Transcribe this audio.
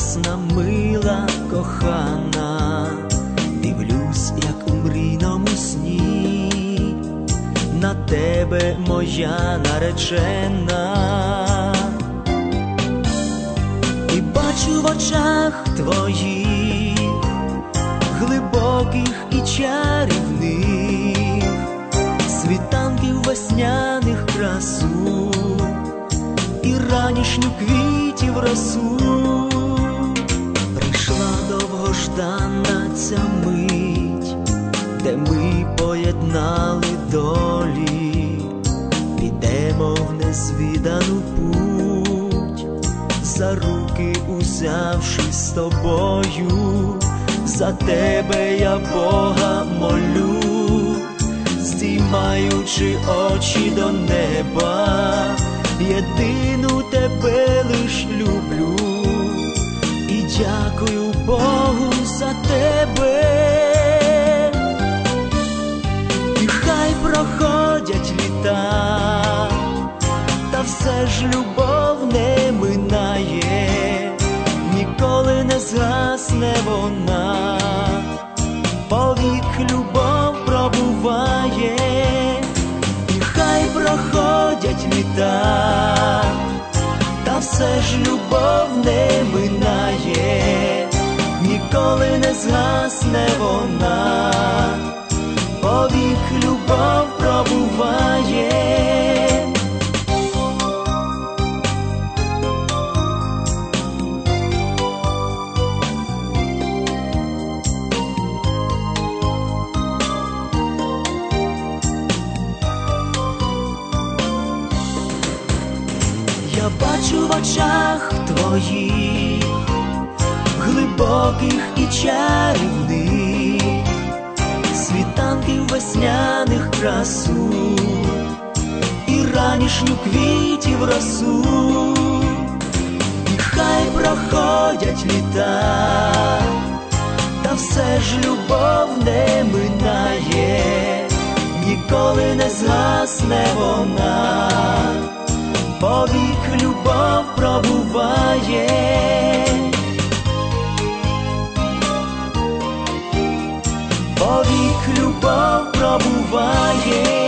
прекрасна, мила, кохана, дивлюсь, як у мрійному сні, на тебе, моя наречена, і бачу в очах твоїх, глибоких і чарівних, світанків весняних красу і ранішню квітів росу. Прийшла довгождана ця мить, де ми поєднали долі, підемо в незвідану путь, за руки узявшись з тобою. За тебе я Бога молю, здіймаючи очі до неба, єдину тебе лиш люблю, і дякую Богу за тебе. І хай проходять літа, та все ж любов не минає, ніколи не згасне вона, повік любов пробуває. І хай проходять літа, та все ж любов не минає, ніколи не згасне вона, повік любов пробуває. Я бачу в очах твоїх, глибоких і чарівних, світанків весняних красу і ранішню квітів росу. І хай проходять літа, та все ж любов не минає, ніколи не згасне вона, повік любов пробуває. Повік любов пробуває.